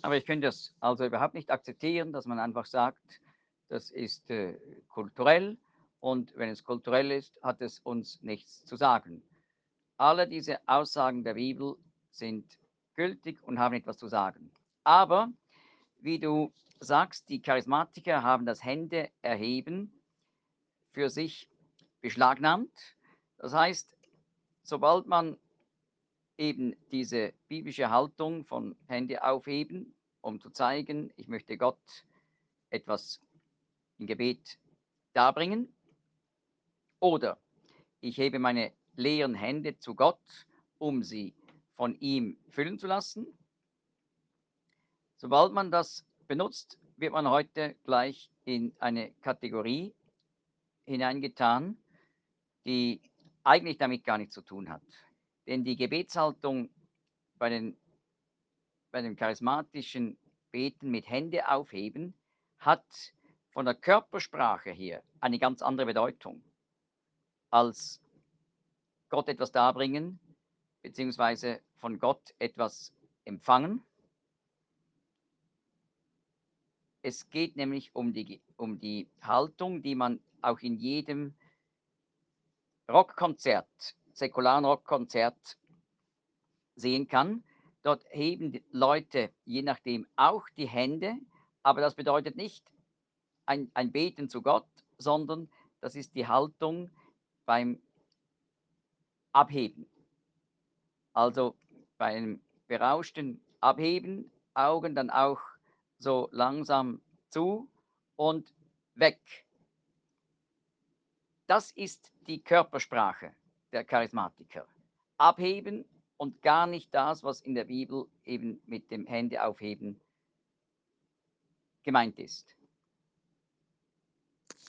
Aber ich könnte das also überhaupt nicht akzeptieren, dass man einfach sagt, das ist, kulturell und wenn es kulturell ist, hat es uns nichts zu sagen. Alle diese Aussagen der Bibel sind gültig und haben etwas zu sagen. Aber wie du sagst, die Charismatiker haben das Händeerheben für sich beschlagnahmt. Das heißt, sobald man eben diese biblische Haltung von Hände aufheben, um zu zeigen, ich möchte Gott etwas im Gebet darbringen, oder ich hebe meine leeren Hände zu Gott, um sie von ihm füllen zu lassen. Sobald man das benutzt, wird man heute gleich in eine Kategorie hineingetan, die eigentlich damit gar nichts zu tun hat. Denn die Gebetshaltung bei bei dem charismatischen Beten mit Hände aufheben hat von der Körpersprache her eine ganz andere Bedeutung als Gott etwas darbringen, beziehungsweise von Gott etwas empfangen. Es geht nämlich um die Haltung, die man auch in jedem Rockkonzert, säkularen Rockkonzert sehen kann. Dort heben die Leute je nachdem auch die Hände, aber das bedeutet nicht ein Beten zu Gott, sondern das ist die Haltung beim Abheben. Also beim berauschten Abheben, Augen dann auch so langsam zu und weg. Das ist die Körpersprache der Charismatiker. Abheben und gar nicht das, was in der Bibel eben mit dem Händeaufheben gemeint ist.